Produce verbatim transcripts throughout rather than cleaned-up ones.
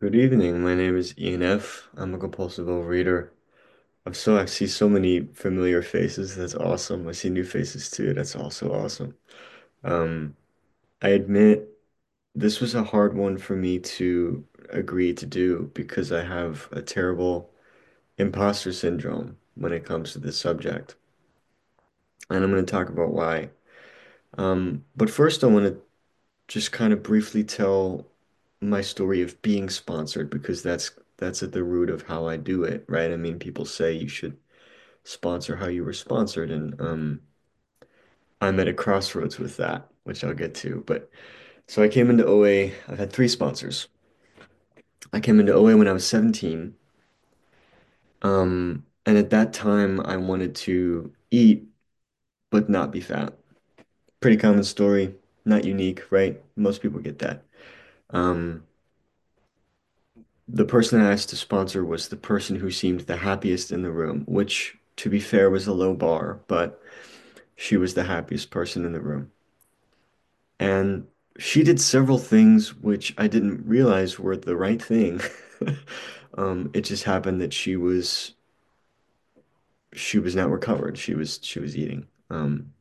Good evening. My name is Ian F. I'm a compulsive overeater. I'm so I see so many familiar faces. That's awesome. I see new faces too. That's also awesome. Um, I admit this was a hard one for me to agree to do because I have a terrible imposter syndrome when it comes to this subject. And I'm going to talk about why. Um, but first, I want to just kind of briefly tell my story of being sponsored because that's that's at the root of how I do it, right? I mean, people say you should sponsor how you were sponsored, and um, I'm at a crossroads with that, which I'll get to. But so I came into O A. I've had three sponsors. I came into O A when I was seventeen, um, and at that time I wanted to eat but not be fat. Pretty common story, not unique, right? Most people get that. Um, The person I asked to sponsor was the person who seemed the happiest in the room, which, to be fair, was a low bar, but she was the happiest person in the room. And she did several things which I didn't realize were the right thing. Um, it just happened that she was she was not recovered. She was she was eating. Um,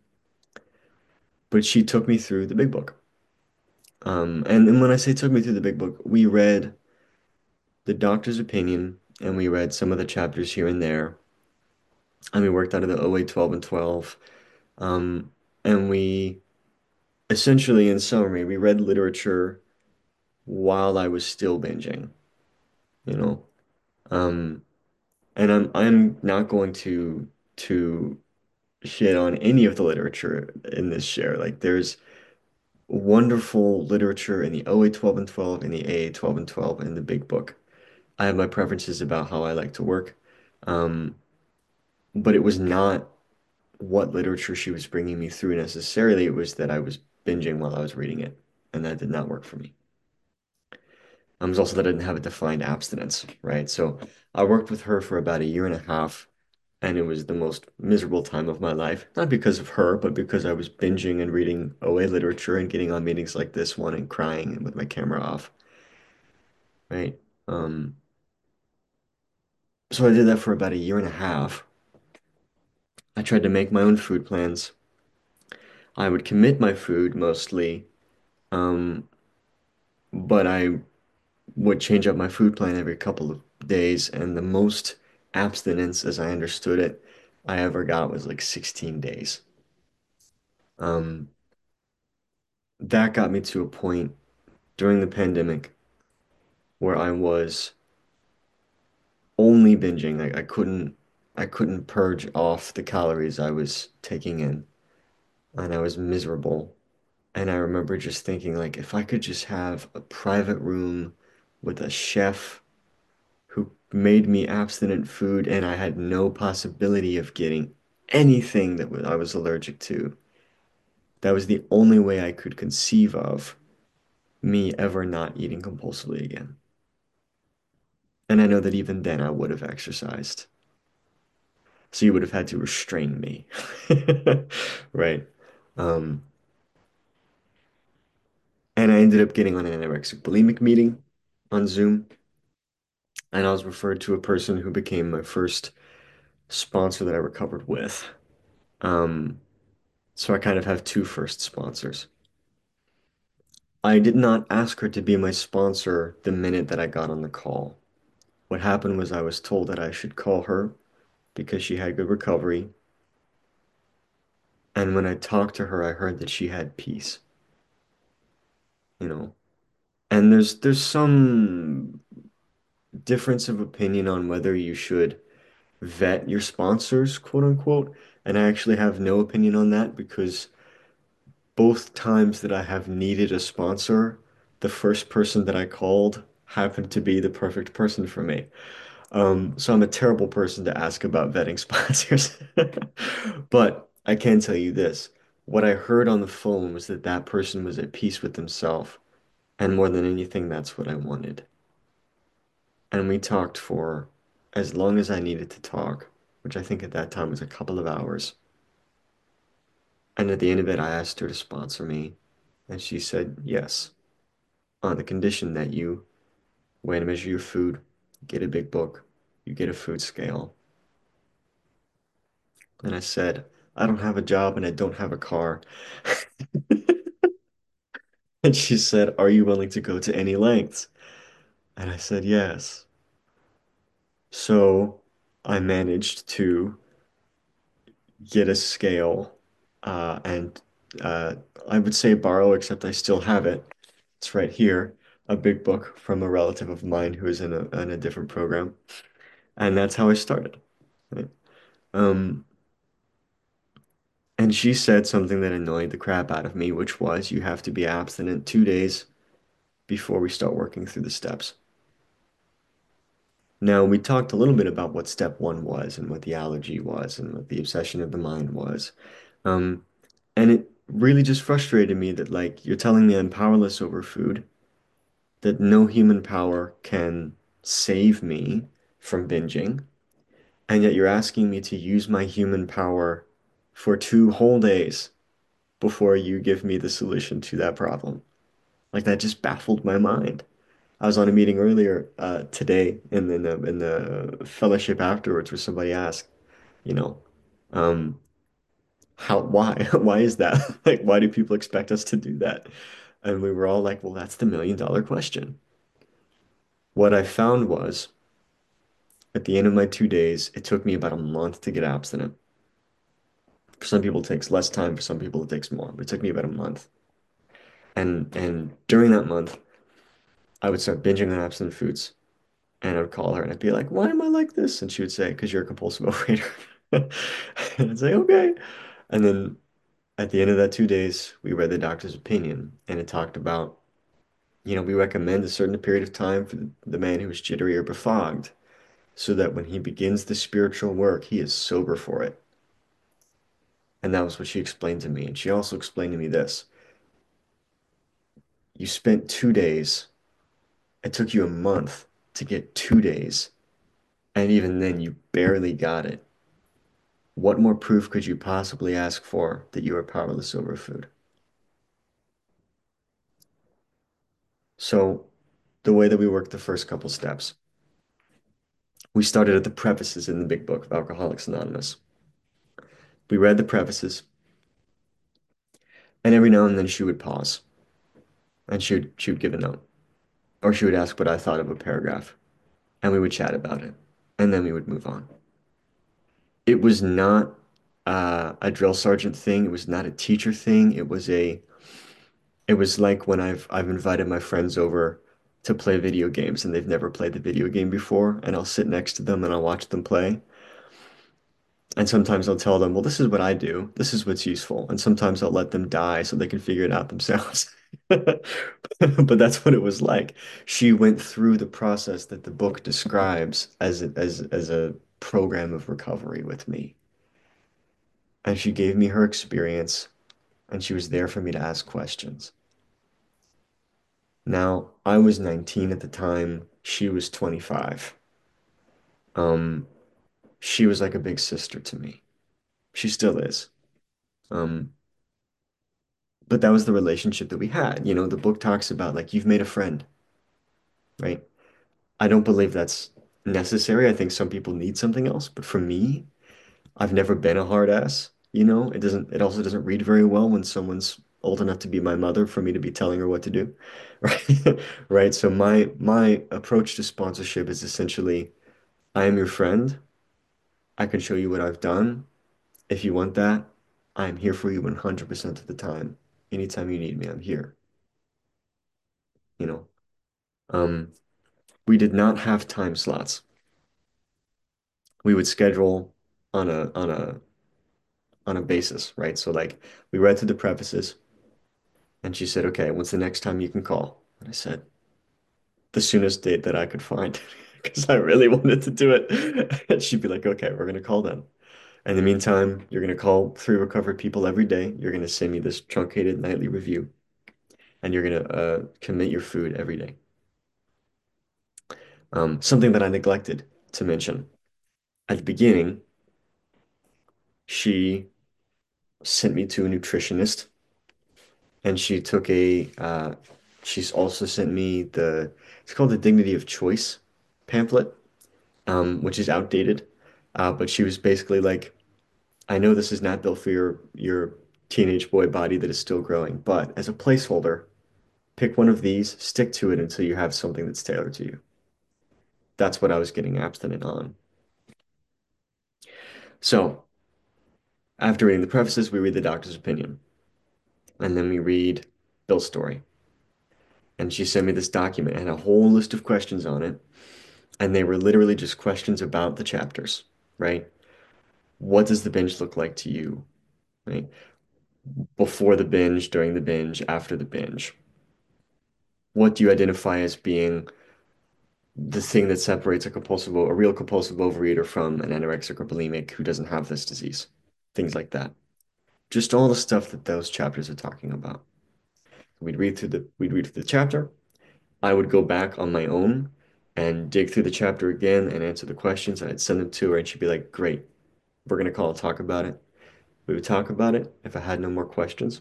but she took me through the big book. Um, and, and when I say took me through the big book, we read the doctor's opinion and we read some of the chapters here and there. And we worked out of the O A twelve and twelve. Um, and we essentially, in summary, we read literature while I was still binging, you know. Um, and I'm I'm not going to to shit on any of the literature in this share. Like there's wonderful literature in the O A twelve and twelve, in the A A twelve and twelve, in the big book. I have my preferences about how I like to work. Um, but it was not what literature she was bringing me through necessarily. It was that I was binging while I was reading it, and that did not work for me. Um, it was also that I didn't have a defined abstinence, right? So I worked with her for about a year and a half, and it was the most miserable time of my life. Not because of her, but because I was binging and reading O A literature and getting on meetings like this one and crying with my camera off, right? Um, so I did that for about a year and a half. I tried to make my own food plans. I would commit my food mostly, um, but I would change up my food plan every couple of days, and the most abstinence, as I understood it, I ever got was like sixteen days. Um, that got me to a point during the pandemic where I was only binging. Like I couldn't, I couldn't purge off the calories I was taking in, and I was miserable. And I remember just thinking, like, if I could just have a private room with a chef who made me abstinent food and I had no possibility of getting anything that I was allergic to. That was the only way I could conceive of me ever not eating compulsively again. And I know that even then I would have exercised. So you would have had to restrain me. Right? Um, and I ended up getting on an anorexic bulimic meeting on Zoom. And I was referred to a person who became my first sponsor that I recovered with. Um, So I kind of have two first sponsors. I did not ask her to be my sponsor the minute that I got on the call. What happened was I was told that I should call her because she had good recovery. And when I talked to her, I heard that she had peace, you know. And there's there's some difference of opinion on whether you should vet your sponsors, quote unquote. And I actually have no opinion on that because both times that I have needed a sponsor, the first person that I called happened to be the perfect person for me. Um, so I'm a terrible person to ask about vetting sponsors. But I can tell you this. What I heard on the phone was that that person was at peace with himself. And more than anything, that's what I wanted. And we talked for as long as I needed to talk, which I think at that time was a couple of hours. And at the end of it, I asked her to sponsor me. And she said yes, on the condition that you way to measure your food. Get a big book. You get a food scale. And I said, I don't have a job and I don't have a car. And she said, are you willing to go to any lengths? And I said, yes. So I managed to get a scale uh, and uh, I would say borrow, except I still have it. It's right here, a big book from a relative of mine who is in a, in a different program. And that's how I started. Right? Um, and she said something that annoyed the crap out of me, which was you have to be abstinent two days before we start working through the steps. Now, we talked a little bit about what step one was and what the allergy was and what the obsession of the mind was. Um, and it really just frustrated me that, like, you're telling me I'm powerless over food, that no human power can save me from binging, and yet you're asking me to use my human power for two whole days before you give me the solution to that problem. Like, that just baffled my mind. I was on a meeting earlier uh, today in the, in the in the fellowship afterwards where somebody asked, you know, um, how why why is that? Like, why do people expect us to do that? And we were all like, well, that's the million dollar question. What I found was at the end of my two days, it took me about a month to get abstinent. For some people, it takes less time. For some people, it takes more. But it took me about a month. And and during that month, I would start binging on abstinent foods. And I would call her and I'd be like, why am I like this? And she would say, because you're a compulsive overeater. And I'd say, okay. And then at the end of that two days, we read the doctor's opinion and it talked about, you know, we recommend a certain period of time for the, the man who is jittery or befogged so that when he begins the spiritual work, he is sober for it. And that was what she explained to me. And she also explained to me this. You spent two days. It took you a month to get two days. And even then, you barely got it. What more proof could you possibly ask for that you are powerless over food? So, the way that we worked the first couple steps, we started at the prefaces in the big book of Alcoholics Anonymous. We read the prefaces, and every now and then she would pause and she would, she would give a note, or she would ask what I thought of a paragraph, and we would chat about it, and then we would move on. It was not uh, a drill sergeant thing. It was not a teacher thing. It was a It was like when I've I've invited my friends over to play video games and they've never played the video game before, and I'll sit next to them and I'll watch them play. And sometimes I'll tell them, well, this is what I do. This is what's useful. And sometimes I'll let them die so they can figure it out themselves. But that's what it was like. She went through the process that the book describes as a, as as a program of recovery with me. And she gave me her experience, and she was there for me to ask questions. Now, I was nineteen at the time. She was twenty-five. Um, she was like a big sister to me. She still is. Um, but that was the relationship that we had. You know, the book talks about like you've made a friend, right? I don't believe that's necessary. I think some people need something else, but for me, I've never been a hard ass, you know? It doesn't it also doesn't read very well when someone's old enough to be my mother for me to be telling her what to do. Right? Right? So my my approach to sponsorship is essentially I am your friend. I can show you what I've done. If you want that, I'm here for you one hundred percent of the time. Anytime you need me, I'm here, you know. Um, we did not have time slots. We would schedule on a on a on a basis, right? So like we read through the prefaces and she said, "Okay, when's the next time you can call?" And I said, "The soonest date that I could find." Because I really wanted to do it. And she'd be like, "Okay, we're gonna call then." In the meantime, you're going to call three recovered people every day. You're going to send me this truncated nightly review, and you're going to uh, commit your food every day. Um, something that I neglected to mention at the beginning, she sent me to a nutritionist, and she took a. Uh, she's also sent me the It's called the Dignity of Choice pamphlet, um, which is outdated. Uh, but she was basically like, I know this is not built for your your teenage boy body that is still growing, but as a placeholder, pick one of these, stick to it until you have something that's tailored to you. That's what I was getting abstinent on. So, after reading the prefaces, we read the doctor's opinion, and then we read Bill's story. And she sent me this document and a whole list of questions on it, and they were literally just questions about the chapters, right? What does the binge look like to you, right? Before the binge, during the binge, after the binge. What do you identify as being the thing that separates a compulsive, a real compulsive overeater from an anorexic or bulimic who doesn't have this disease? Things like that. Just all the stuff that those chapters are talking about. We'd read through the we'd read through the chapter. I would go back on my own and dig through the chapter again and answer the questions. And I'd send them to her, and she'd be like, "Great, we're gonna call and talk about it." We would talk about it. If I had no more questions,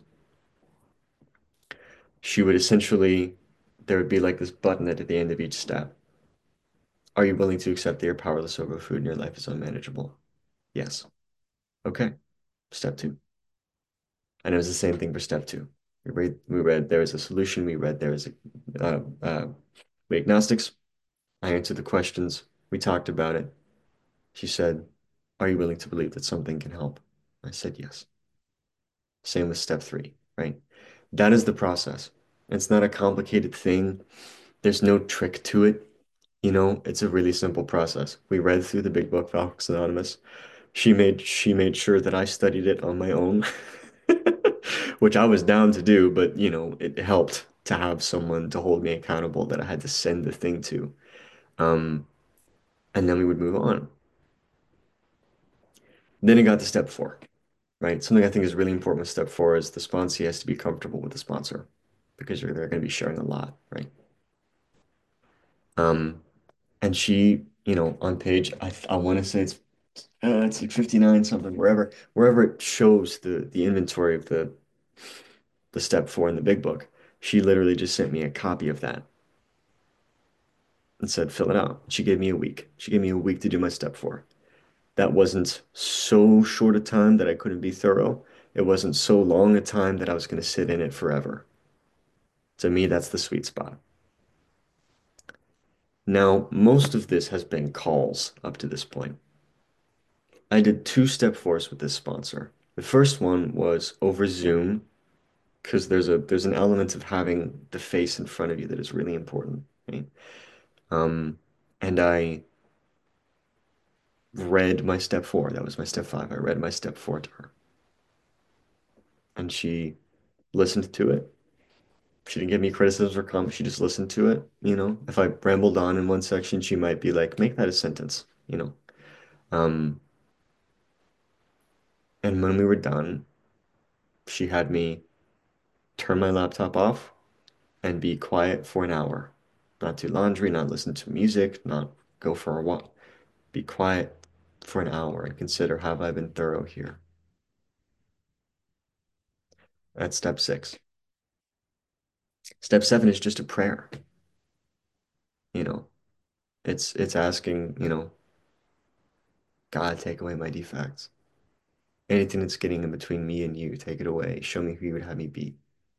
she would essentially, there would be like this button at the end of each step. Are you willing to accept that you're powerless over food and your life is unmanageable? Yes. Okay. Step two. And it was the same thing for step two. We read, we read there is a solution. We read there is a, uh, uh, we agnostics. I answered the questions. We talked about it. She said, are you willing to believe that something can help? I said, yes. Same with step three, right? That is the process. It's not a complicated thing. There's no trick to it. You know, it's a really simple process. We read through the big book of Alcoholics Anonymous. She made she made sure that I studied it on my own, which I was down to do, but you know, it helped to have someone to hold me accountable that I had to send the thing to. Um, and then we would move on. Then it got to step four, right? Something I think is really important with step four is the sponsor has to be comfortable with the sponsor because you're, they're going to be sharing a lot, right? Um, and she, you know, on page, I, I want to say it's uh, it's like fifty-nine something, wherever wherever it shows the the inventory of the the step four in the big book. She literally just sent me a copy of that and said, fill it out. She gave me a week. She gave me a week to do my step four. That wasn't so short a time that I couldn't be thorough. It wasn't so long a time that I was going to sit in it forever. To me, that's the sweet spot. Now, most of this has been calls up to this point. I did two step fours with this sponsor. The first one was over Zoom because there's a there's an element of having the face in front of you that is really important, right? Um, and I read my step four. That was my step five. I read my step four to her, and she listened to it. She didn't give me criticisms or comments. She just listened to it. You know, if I rambled on in one section, she might be like, "Make that a sentence," you know. Um, and when we were done, she had me turn my laptop off and be quiet for an hour. Not do laundry, not listen to music, not go for a walk. Be quiet for an hour and consider, have I been thorough here? That's step six. Step seven is just a prayer. You know, it's it's asking, you know, God, take away my defects. Anything that's getting in between me and you, take it away. Show me who you would have me be.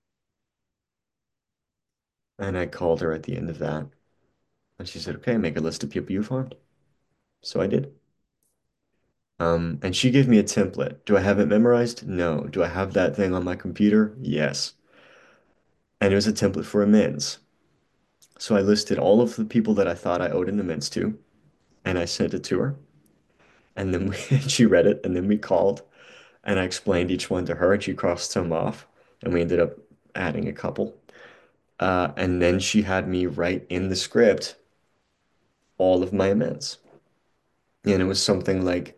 And I called her at the end of that, and she said, okay, make a list of people you've harmed. So I did. Um, and she gave me a template. Do I have it memorized? No. Do I have that thing on my computer? Yes. And it was a template for amends. So I listed all of the people that I thought I owed an amends to, and I sent it to her. And then we, she read it, and then we called, and I explained each one to her, and she crossed some off, and we ended up adding a couple. Uh, and then she had me write in the script all of my amends. And it was something like,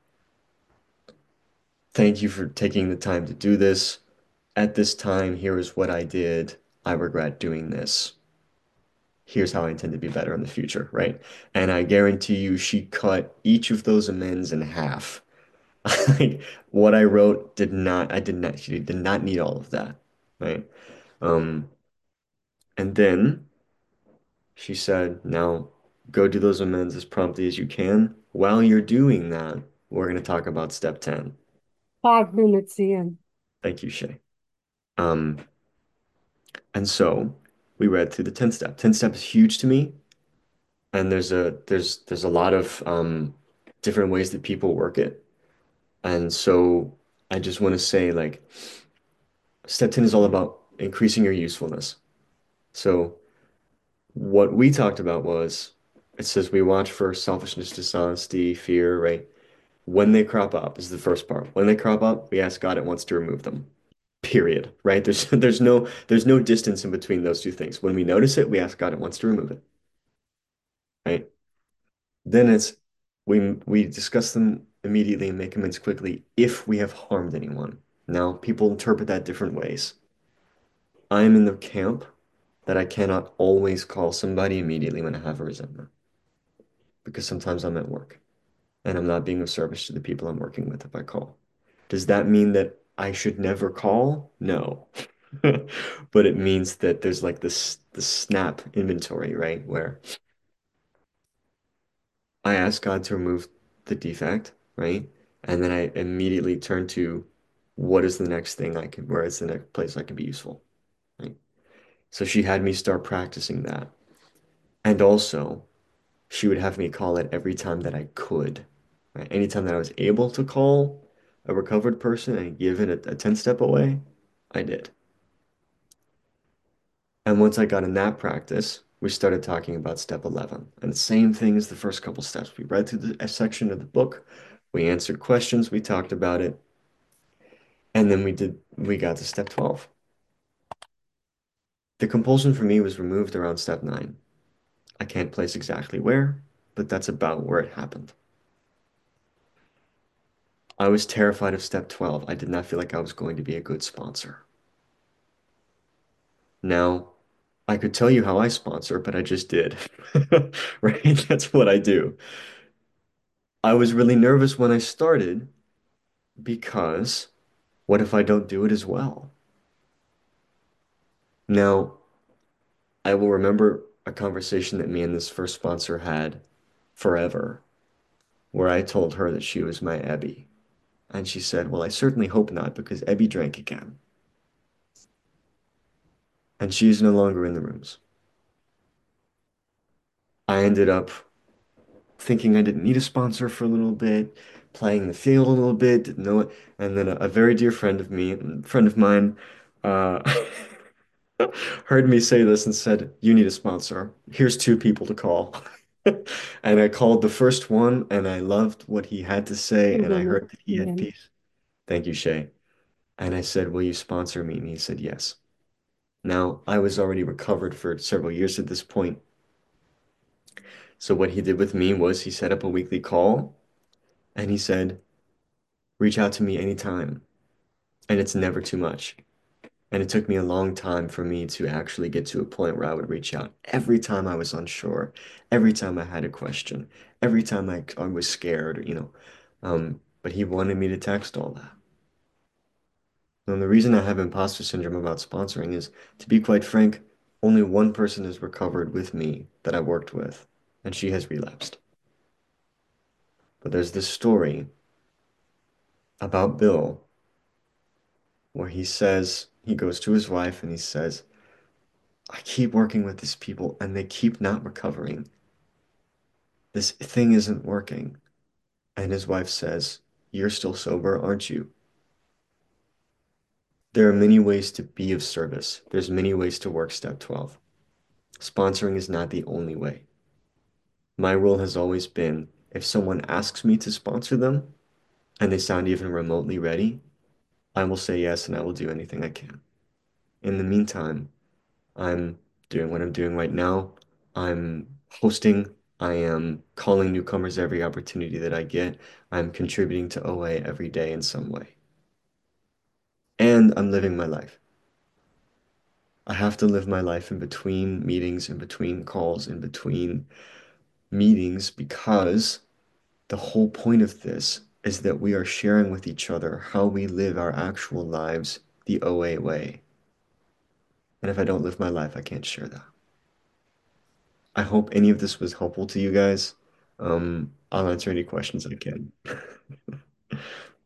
thank you for taking the time to do this. At this time, here is what I did. I regret doing this. Here's how I intend to be better in the future, right? And I guarantee you, she cut each of those amends in half. Like what I wrote did not, I did not, she did not need all of that, right? Um, and then She said, now go do those amends as promptly as you can. While you're doing that, we're going to talk about step ten. Five minutes in. Thank you, Shay. Um, and so we read through the ten step. ten step is huge to me, and there's a there's there's a lot of um different ways that people work it. And so I just want to say like step ten is all about increasing your usefulness. So what we talked about was it says we watch for selfishness, dishonesty, fear, right? When they crop up is the first part. When they crop up, we ask God at once to remove them. Period. Right? There's there's no there's no distance in between those two things. When we notice it, we ask God at once to remove it. Right? Then it's we we discuss them immediately and make amends quickly if we have harmed anyone. Now, people interpret that different ways. I'm in the camp that I cannot always call somebody immediately when I have a resentment because sometimes I'm at work and I'm not being of service to the people I'm working with if I call. Does that mean that I should never call? No. But it means that there's like this the snap inventory, right? Where I ask God to remove the defect, right? And then I immediately turn to what is the next thing I can, where is the next place I can be useful, right? So she had me start practicing that. And also, she would have me call it every time that I could, right? Anytime that I was able to call a recovered person and give it a, a ten step away, I did. And once I got in that practice, we started talking about step eleven. And the same thing as the first couple steps. We read through the a section of the book, we answered questions, we talked about it, and then we did we got to step twelve. The compulsion for me was removed around step nine. I can't place exactly where, but that's about where it happened. I was terrified of step twelve. I did not feel like I was going to be a good sponsor. Now, I could tell you how I sponsor, but I just did. Right? That's what I do. I was really nervous when I started because what if I don't do it as well? Now, I will remember a conversation that me and this first sponsor had forever, where I told her that she was my Ebby. And she said, well, I certainly hope not, because Ebby drank again. And she's no longer in the rooms. I ended up thinking I didn't need a sponsor for a little bit, playing the field a little bit, didn't know it. And then a, a very dear friend of me, friend of mine, uh, heard me say this and said, you need a sponsor. Here's two people to call. And I called the first one and I loved what he had to say Five and I minutes heard that he had in. peace. Thank you, Shay. And I said, will you sponsor me? And he said, yes. Now, I was already recovered for several years at this point. So what he did with me was he set up a weekly call and he said, reach out to me anytime. And it's never too much. And it took me a long time for me to actually get to a point where I would reach out every time I was unsure, every time I had a question, every time I, I was scared, you know. Um, but he wanted me to text all that. And the reason I have imposter syndrome about sponsoring is, to be quite frank, only one person has recovered with me that I worked with, and she has relapsed. But there's this story about Bill where he says, he goes to his wife and he says, I keep working with these people and they keep not recovering. This thing isn't working. And his wife says, you're still sober, aren't you? There are many ways to be of service. There's many ways to work step twelve. Sponsoring is not the only way. My rule has always been if someone asks me to sponsor them and they sound even remotely ready, I will say yes and I will do anything I can. In the meantime, I'm doing what I'm doing right now. I'm hosting. I am calling newcomers every opportunity that I get. I'm contributing to O A every day in some way. And I'm living my life. I have to live my life in between meetings, in between calls, in between meetings because the whole point of this is that we are sharing with each other how we live our actual lives the O A way. And if I don't live my life, I can't share that. I hope any of this was helpful to you guys. Um, I'll answer any questions I can.